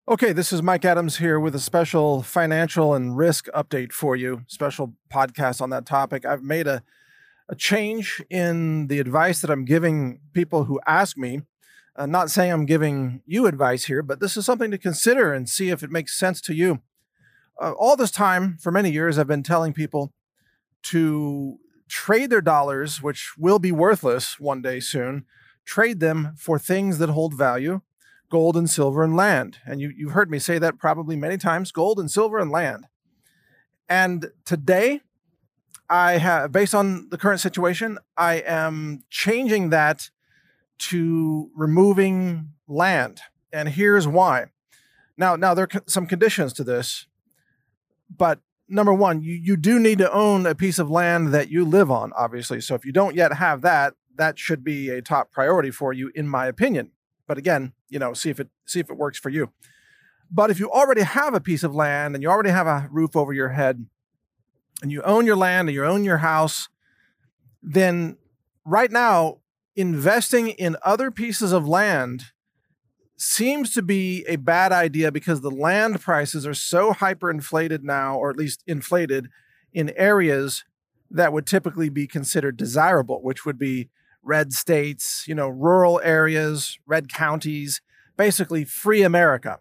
Okay, this is Mike Adams here with a special financial and risk update for you, special podcast on that topic. I've made a change in the advice that I'm giving people who ask me. Not saying I'm giving you advice here, but this is something to consider and see if it makes sense to you. All this time, for many years, I've been telling people to trade their dollars, which will be worthless one day soon, trade them for things that hold value, gold and silver and land. And you've heard me say that probably many times, gold and silver and land. And today, I have, based on the current situation, I am changing that to removing land. And here's why. Now there are some conditions to this, but number one, you do need to own a piece of land that you live on, obviously. So if you don't yet have that, that should be a top priority for you, in my opinion. But again, see if it works for you. But if you already have a piece of land and you already have a roof over your head and you own your land and you own your house, then right now, investing in other pieces of land seems to be a bad idea because the land prices are so hyperinflated now, or at least inflated in areas that would typically be considered desirable, which would be red states, rural areas, red counties, basically free America.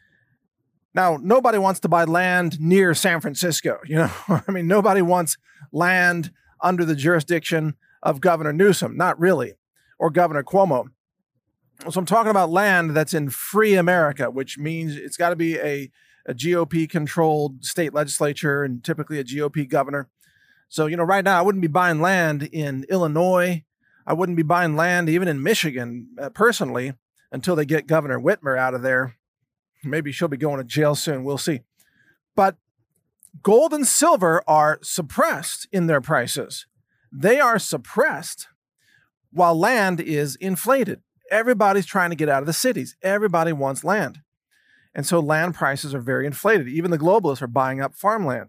Now, nobody wants to buy land near San Francisco, I mean, nobody wants land under the jurisdiction of Governor Newsom, not really, or Governor Cuomo. So I'm talking about land that's in free America, which means it's got to be a GOP-controlled state legislature and typically a GOP governor. So, right now I wouldn't be buying land in Illinois. I wouldn't be buying land even in Michigan, personally, until they get Governor Whitmer out of there. Maybe she'll be going to jail soon. We'll see. But gold and silver are suppressed in their prices. They are suppressed while land is inflated. Everybody's trying to get out of the cities. Everybody wants land. And so land prices are very inflated. Even the globalists are buying up farmland.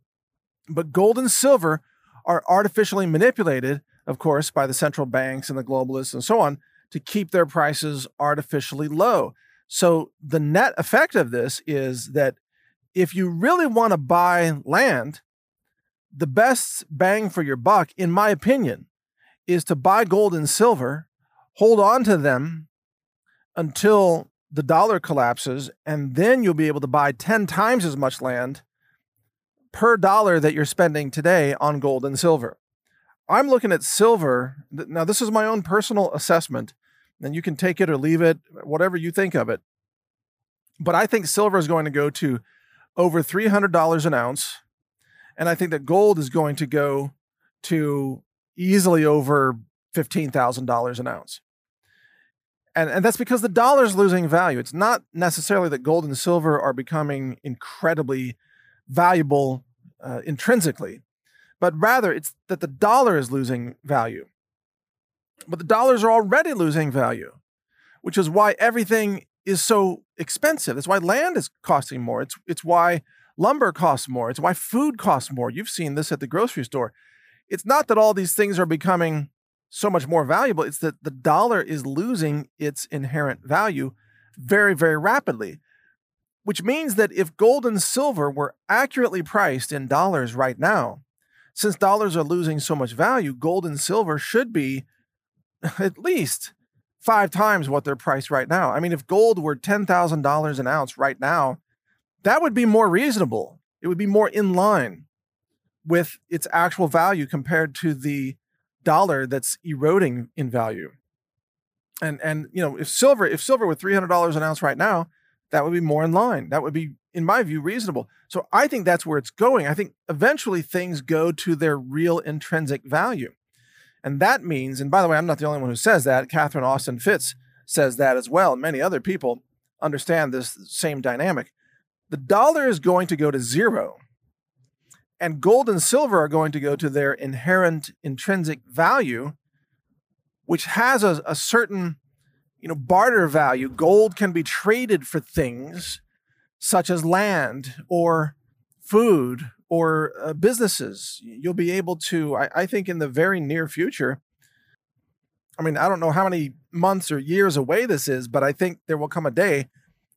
But gold and silver are artificially manipulated, of course, by the central banks and the globalists and so on, to keep their prices artificially low. So the net effect of this is that if you really want to buy land, the best bang for your buck, in my opinion, is to buy gold and silver, hold on to them until the dollar collapses, and then you'll be able to buy 10 times as much land per dollar that you're spending today on gold and silver. I'm looking at silver. Now, this is my own personal assessment, and you can take it or leave it, whatever you think of it. But I think silver is going to go to over $300 an ounce, and I think that gold is going to go to easily over $15,000 an ounce. And that's because the dollar is losing value. It's not necessarily that gold and silver are becoming incredibly valuable intrinsically, but rather it's that the dollar is losing value. But the dollars are already losing value, which is why everything is so expensive. It's why land is costing more. It's why lumber costs more. It's why food costs more. You've seen this at the grocery store. It's not that all these things are becoming so much more valuable. It's that the dollar is losing its inherent value very, very rapidly, which means that if gold and silver were accurately priced in dollars right now, since dollars are losing so much value, gold and silver should be at least 5 times what they're priced right now. I mean, if gold were $10,000 an ounce right now, that would be more reasonable. It would be more in line with its actual value compared to the dollar that's eroding in value. And if silver were $300 an ounce right now, that would be more in line. That would be, in my view, reasonable. So I think that's where it's going. I think eventually things go to their real intrinsic value. And that means, and by the way, I'm not the only one who says that. Catherine Austin Fitts says that as well. Many other people understand this same dynamic. The dollar is going to go to zero, and gold and silver are going to go to their inherent intrinsic value, which has a certain, barter value. Gold can be traded for things such as land or food or businesses. You'll be able to, I think in the very near future, I mean, I don't know how many months or years away this is, but I think there will come a day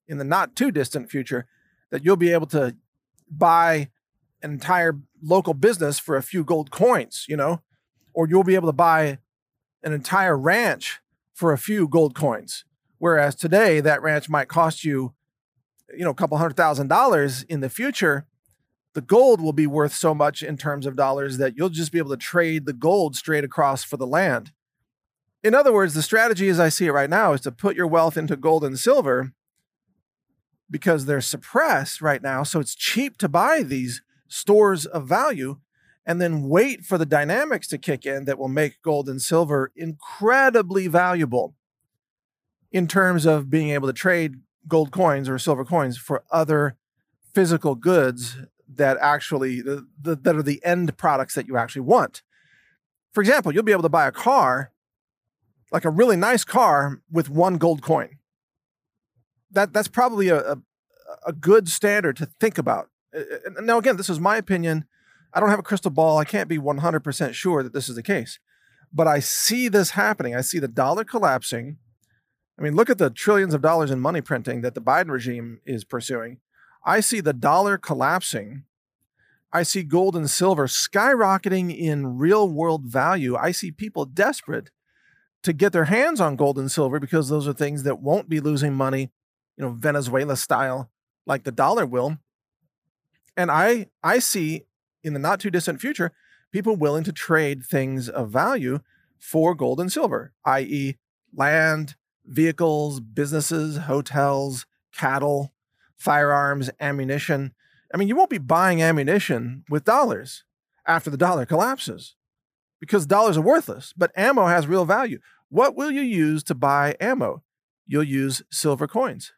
in the not too distant future that you'll be able to buy an entire local business for a few gold coins, or you'll be able to buy an entire ranch for a few gold coins. Whereas today that ranch might cost you, a couple $100,000. In the future, the gold will be worth so much in terms of dollars that you'll just be able to trade the gold straight across for the land. In other words, the strategy as I see it right now is to put your wealth into gold and silver because they're suppressed right now. So it's cheap to buy these stores of value and then wait for the dynamics to kick in that will make gold and silver incredibly valuable in terms of being able to trade gold coins or silver coins for other physical goods that actually that are the end products that you actually want. For example, you'll be able to buy a car, like a really nice car, with one gold coin. That's probably a good standard to think about. Now, again, this is my opinion. I don't have a crystal ball. I can't be 100% sure that this is the case. But I see this happening. I see the dollar collapsing. I mean, look at the trillions of dollars in money printing that the Biden regime is pursuing. I see the dollar collapsing. I see gold and silver skyrocketing in real world value. I see people desperate to get their hands on gold and silver because those are things that won't be losing money, Venezuela style, like the dollar will. And I see in the not too distant future, people willing to trade things of value for gold and silver, i.e. land, vehicles, businesses, hotels, cattle, firearms, ammunition. I mean, you won't be buying ammunition with dollars after the dollar collapses because dollars are worthless, but ammo has real value. What will you use to buy ammo? You'll use silver coins.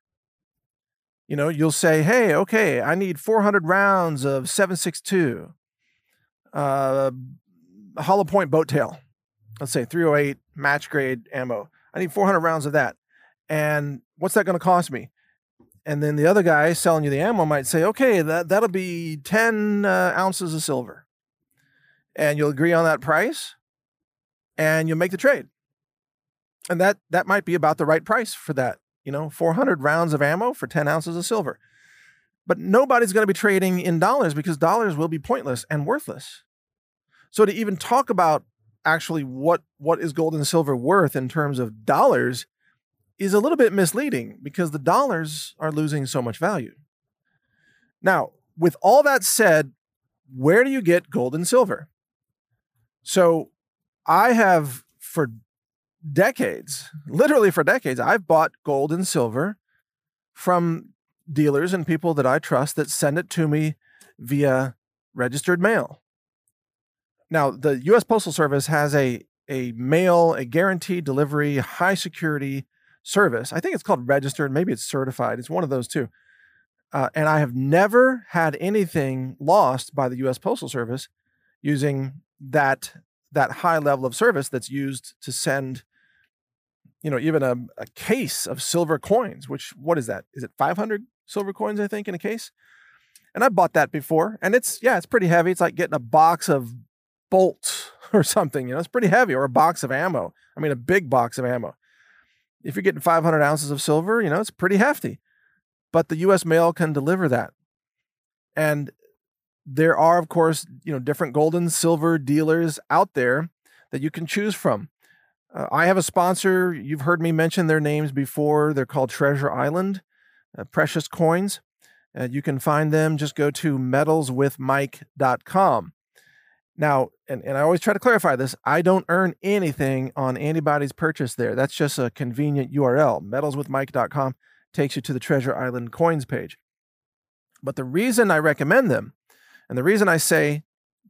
You'll say, hey, okay, I need 400 rounds of 7.62 hollow point boat tail. Let's say 308 match grade ammo. I need 400 rounds of that. And what's that going to cost me? And then the other guy selling you the ammo might say, okay, that'll be 10 ounces of silver. And you'll agree on that price and you'll make the trade. And that might be about the right price for that. 400 rounds of ammo for 10 ounces of silver. But nobody's going to be trading in dollars because dollars will be pointless and worthless. So to even talk about actually what is gold and silver worth in terms of dollars is a little bit misleading because the dollars are losing so much value. Now, with all that said, where do you get gold and silver? So I have literally for decades, I've bought gold and silver from dealers and people that I trust that send it to me via registered mail. Now, the U.S. Postal Service has a guaranteed delivery, high security service. I think it's called registered. Maybe it's certified. It's one of those two. And I have never had anything lost by the U.S. Postal Service using that high level of service that's used to send, even a case of silver coins, which, what is that? Is it 500 silver coins, I think, in a case? And I bought that before. And it's pretty heavy. It's like getting a box of bolts or something, it's pretty heavy, or a box of ammo. I mean, a big box of ammo. If you're getting 500 ounces of silver, it's pretty hefty. But the U.S. mail can deliver that. And there are, of course, different gold and silver dealers out there that you can choose from. I have a sponsor. You've heard me mention their names before. They're called Treasure Island, Precious Coins. You can find them. Just go to metalswithmike.com. Now, and I always try to clarify this, I don't earn anything on anybody's purchase there. That's just a convenient URL. Metalswithmike.com takes you to the Treasure Island coins page. But the reason I recommend them, and the reason I say,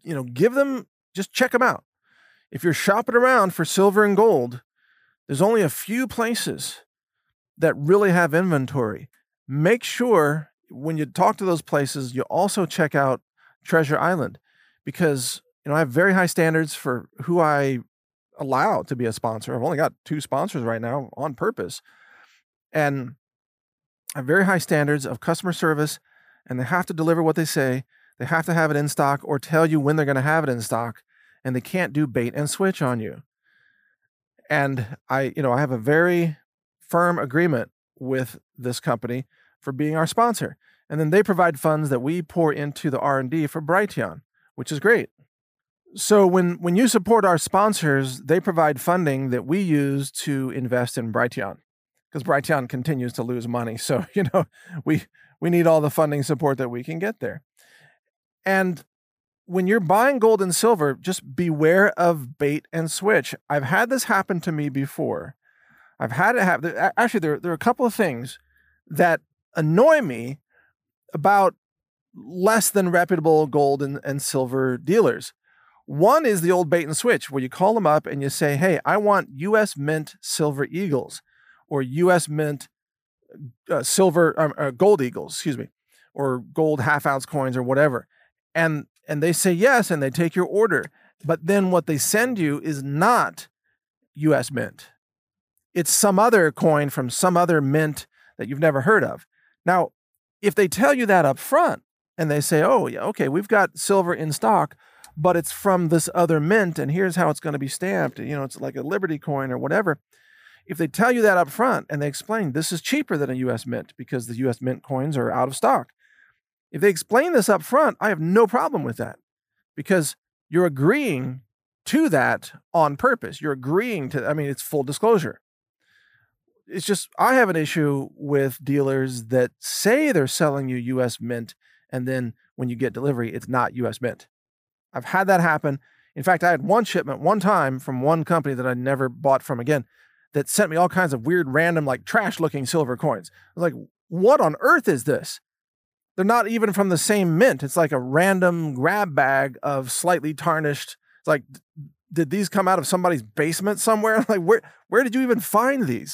just check them out. If you're shopping around for silver and gold, there's only a few places that really have inventory. Make sure when you talk to those places, you also check out Treasure Island, because I have very high standards for who I allow to be a sponsor. I've only got 2 sponsors right now on purpose. And I have very high standards of customer service, and they have to deliver what they say. They have to have it in stock or tell you when they're going to have it in stock, and they can't do bait and switch on you. And I have a very firm agreement with this company for being our sponsor. And then they provide funds that we pour into the R&D for Brighteon, which is great. So when you support our sponsors, they provide funding that we use to invest in Brighteon, because Brighteon continues to lose money. So, we need all the funding support that we can get there. And when you're buying gold and silver, just beware of bait and switch. I've had this happen to me before. I've had it happen. Actually, there are a couple of things that annoy me about less than reputable gold and silver dealers. One is the old bait and switch, where you call them up and you say, hey, I want U.S. Mint Silver Eagles, or U.S. Mint Gold Eagles, or gold half-ounce coins or whatever. And they say yes, and they take your order. But then what they send you is not U.S. Mint. It's some other coin from some other mint that you've never heard of. Now, if they tell you that up front, and they say, oh, yeah, okay, we've got silver in stock, but it's from this other mint, and here's how it's going to be stamped. It's like a Liberty coin or whatever. If they tell you that up front and they explain this is cheaper than a U.S. Mint because the U.S. Mint coins are out of stock, if they explain this up front, I have no problem with that, because you're agreeing to that on purpose. You're agreeing to, it's full disclosure. It's just, I have an issue with dealers that say they're selling you U.S. Mint, and then when you get delivery, it's not U.S. Mint. I've had that happen. In fact, I had one shipment one time from one company that I never bought from again that sent me all kinds of weird, random, like trash-looking silver coins. I was like, what on earth is this? They're not even from the same mint. It's like a random grab bag of slightly tarnished. It's like, did these come out of somebody's basement somewhere? Like, where did you even find these?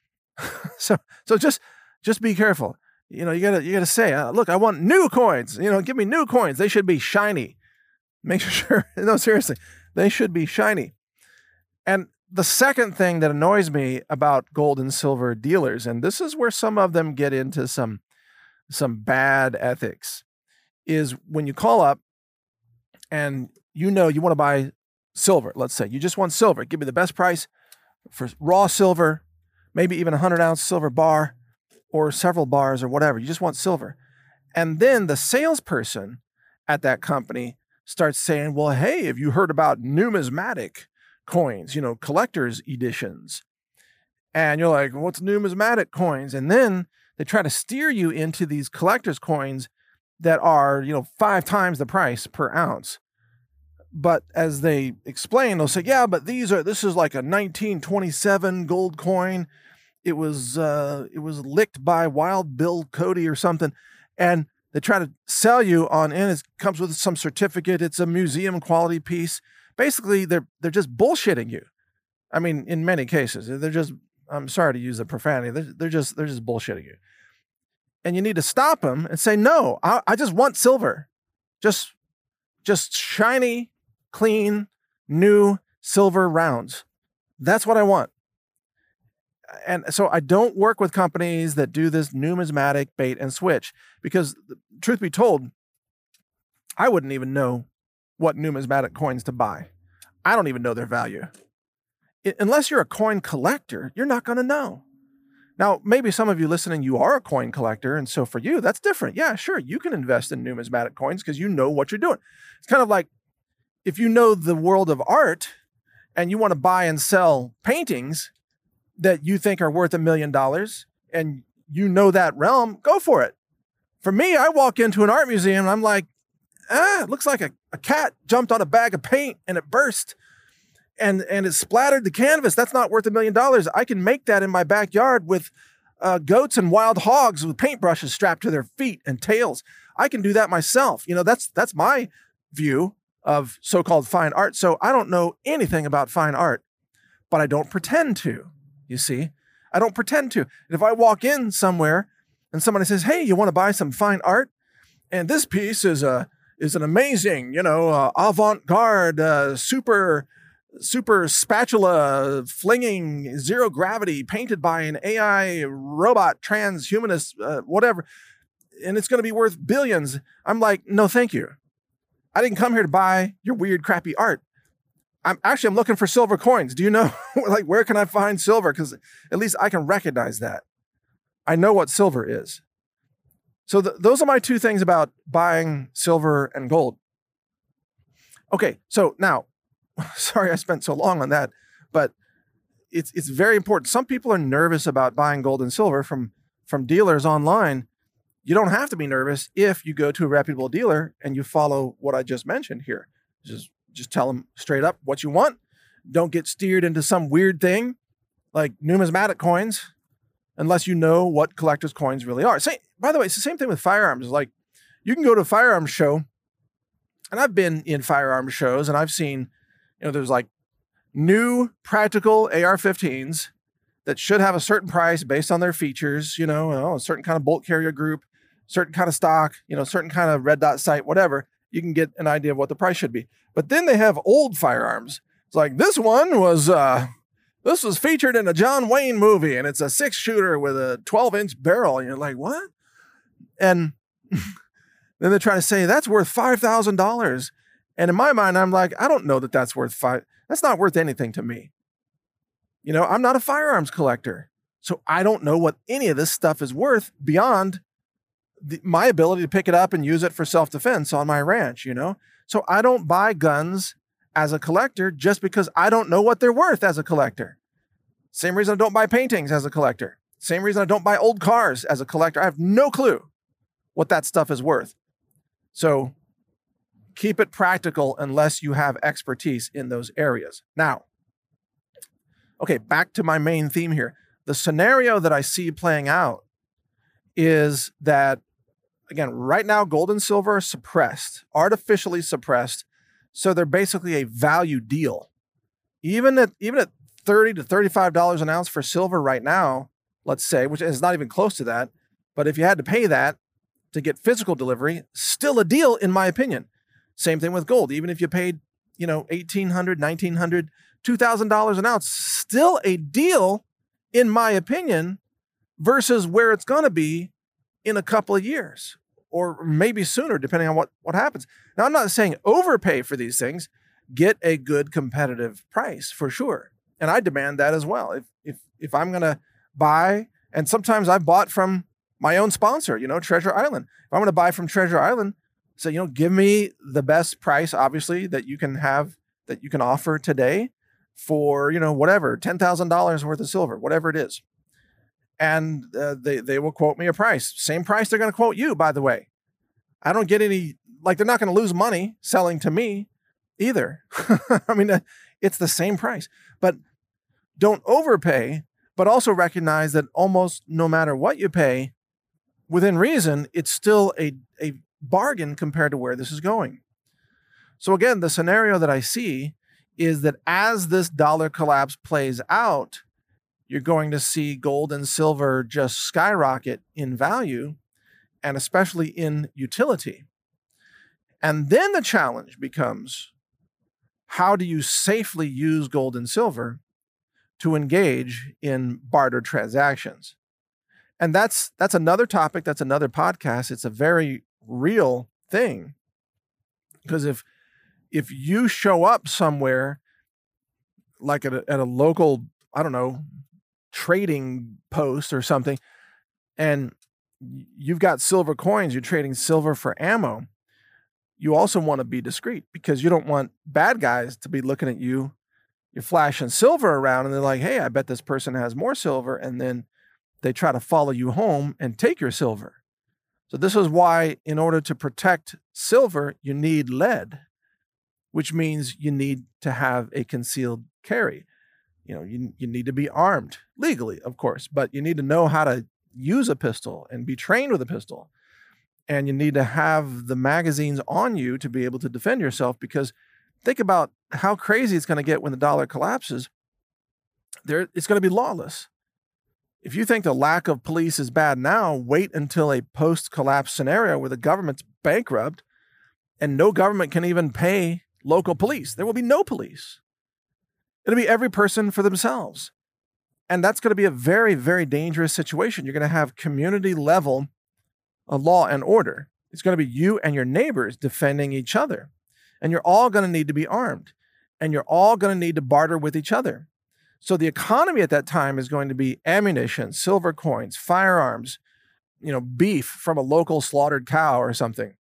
So just be careful. You gotta say, look, I want new coins. Give me new coins. They should be shiny. Make sure, no, seriously, they should be shiny. And the second thing that annoys me about gold and silver dealers, and this is where some of them get into some bad ethics, is when you call up and you want to buy silver. Let's say you just want silver. Give me the best price for raw silver, maybe even 100-ounce silver bar or several bars or whatever. You just want silver. And then the salesperson at that company starts saying, well, hey, have you heard about numismatic coins, collector's editions? And you're like, what's numismatic coins? And then they try to steer you into these collector's coins that are, 5 times the price per ounce. But as they explain, they'll say, yeah, but this is like a 1927 gold coin. It was licked by Wild Bill Cody or something. And they try to sell you on, and it comes with some certificate. It's a museum quality piece. Basically, they're just bullshitting you. In many cases, they're just, I'm sorry to use the profanity. They're just bullshitting you. And you need to stop them and say, no, I just want silver. Just shiny, clean, new silver rounds. That's what I want. And so I don't work with companies that do this numismatic bait and switch, because truth be told, I wouldn't even know what numismatic coins to buy. I don't even know their value. Unless you're a coin collector, you're not going to know. Now, maybe some of you listening, you are a coin collector, and so for you, that's different. Yeah, sure, you can invest in numismatic coins because you know what you're doing. It's kind of like if you know the world of art and you want to buy and sell paintings that you think are worth $1 million and you know that realm, go for it. For me, I walk into an art museum and I'm like, it looks like a cat jumped on a bag of paint and it burst and it splattered the canvas. That's not worth $1 million. I can make that in my backyard with goats and wild hogs with paintbrushes strapped to their feet and tails. I can do that myself. That's my view of so-called fine art. So I don't know anything about fine art, but I don't pretend to. You see, I don't pretend to. And if I walk in somewhere and somebody says, hey, you want to buy some fine art? And this piece is an amazing, avant-garde, super spatula flinging zero gravity painted by an AI robot transhumanist, whatever. And it's going to be worth billions. I'm like, no, thank you. I didn't come here to buy your weird, crappy art. I'm looking for silver coins. Do you know, where can I find silver? Because at least I can recognize that. I know what silver is. So those are my two things about buying silver and gold. Okay, so now, sorry I spent so long on that, but it's very important. Some people are nervous about buying gold and silver from dealers online. You don't have to be nervous if you go to a reputable dealer and you follow what I just mentioned here. Just tell them straight up what you want. Don't get steered into some weird thing like numismatic coins unless you know what collector's coins really are. By the way, it's the same thing with firearms. Like, you can go to a firearms show, and I've been in firearms shows, and I've seen, there's like new practical AR-15s that should have a certain price based on their features, a certain kind of bolt carrier group, certain kind of stock, certain kind of red dot sight, whatever. You can get an idea of what the price should be. But then they have old firearms. It's like, this one was featured in a John Wayne movie, and it's a 6-shooter with a 12-inch barrel. And you're like, what? And then they're trying to say that's worth $5,000. And in my mind, I'm like, I don't know that that's worth that's not worth anything to me. I'm not a firearms collector, so I don't know what any of this stuff is worth beyond my ability to pick it up and use it for self-defense on my ranch, So I don't buy guns as a collector just because I don't know what they're worth as a collector. Same reason I don't buy paintings as a collector. Same reason I don't buy old cars as a collector. I have no clue what that stuff is worth. So keep it practical unless you have expertise in those areas. Now, okay, back to my main theme here. The scenario that I see playing out is that, again, right now, gold and silver are suppressed, artificially suppressed. So they're basically a value deal. Even at $30 to $35 an ounce for silver right now, let's say, which is not even close to that. But if you had to pay that to get physical delivery, still a deal, in my opinion. Same thing with gold. Even if you paid, $1,800, $1,900, $2,000 an ounce, still a deal, in my opinion, versus where it's going to be in a couple of years, or maybe sooner, depending on what happens. Now, I'm not saying overpay for these things. Get a good competitive price for sure. And I demand that as well. If I'm going to buy, and sometimes I've bought from my own sponsor, Treasure Island. If I'm going to buy from Treasure Island, say, give me the best price, obviously, that you can have, that you can offer today for, whatever, $10,000 worth of silver, whatever it is. And they will quote me a price. Same price they're going to quote you, by the way. I don't get any, they're not going to lose money selling to me either. I mean, it's the same price. But don't overpay, but also recognize that almost no matter what you pay, within reason, it's still a bargain compared to where this is going. So again, the scenario that I see is that as this dollar collapse plays out, you're going to see gold and silver just skyrocket in value, and especially in utility. And then the challenge becomes, how do you safely use gold and silver to engage in barter transactions? And that's another topic, that's another podcast. It's a very real thing. Because if you show up somewhere, like at a local, I don't know, trading post or something, and you've got silver coins, you're trading silver for ammo, you also want to be discreet, because you don't want bad guys to be looking at you. You're flashing silver around and they're like, hey, I bet this person has more silver. And then they try to follow you home and take your silver. So this is why, in order to protect silver, you need lead, which means you need to have a concealed carry. You need to be armed legally, of course, but you need to know how to use a pistol and be trained with a pistol. And you need to have the magazines on you to be able to defend yourself, because think about how crazy it's going to get when the dollar collapses. It's going to be lawless. If you think the lack of police is bad now, wait until a post-collapse scenario where the government's bankrupt and no government can even pay local police. There will be no police. It'll be every person for themselves. And that's going to be a very, very dangerous situation. You're going to have community level law and order. It's going to be you and your neighbors defending each other. And you're all going to need to be armed. And you're all going to need to barter with each other. So the economy at that time is going to be ammunition, silver coins, firearms, beef from a local slaughtered cow or something.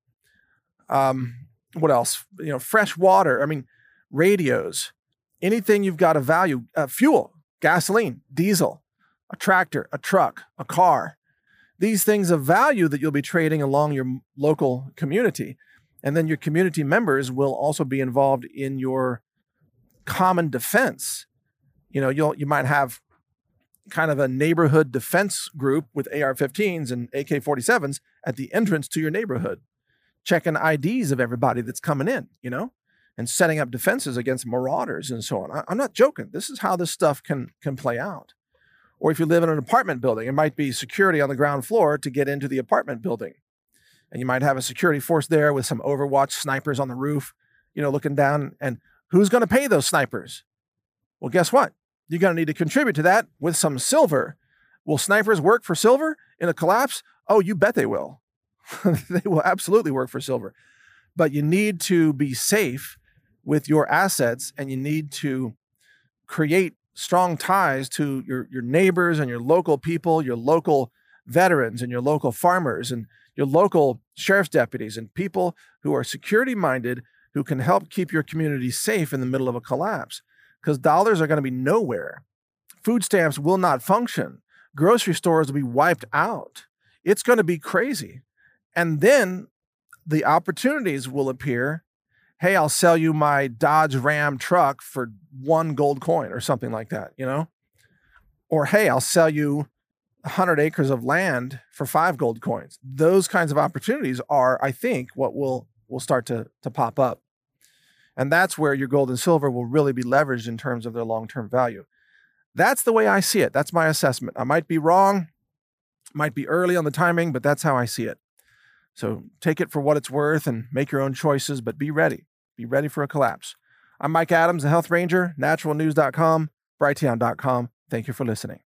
What else? Fresh water. I mean, radios, anything you've got of value, fuel, gasoline, diesel, a tractor, a truck, a car. These things of value that you'll be trading along your local community. And then your community members will also be involved in your common defense. You might have kind of a neighborhood defense group with AR-15s and AK-47s at the entrance to your neighborhood, checking IDs of everybody that's coming in, and setting up defenses against marauders and so on. I'm not joking. This is how this stuff can play out. Or if you live in an apartment building, it might be security on the ground floor to get into the apartment building. And you might have a security force there with some Overwatch snipers on the roof, looking down. And who's going to pay those snipers? Well, guess what? You're going to need to contribute to that with some silver. Will snipers work for silver in a collapse? Oh, you bet they will. They will absolutely work for silver. But you need to be safe with your assets, and you need to create strong ties to your neighbors and your local people, your local veterans and your local farmers and your local sheriff's deputies and people who are security minded, who can help keep your community safe in the middle of a collapse. Because dollars are going to be nowhere. Food stamps will not function. Grocery stores will be wiped out. It's going to be crazy. And then the opportunities will appear. Hey, I'll sell you my Dodge Ram truck for 1 gold coin or something like that, Or, hey, I'll sell you 100 acres of land for 5 gold coins. Those kinds of opportunities are, I think, what will start to pop up. And that's where your gold and silver will really be leveraged in terms of their long-term value. That's the way I see it. That's my assessment. I might be wrong, might be early on the timing, but that's how I see it. So take it for what it's worth and make your own choices, but be ready. Be ready for a collapse. I'm Mike Adams, the Health Ranger, naturalnews.com, Brighteon.com. Thank you for listening.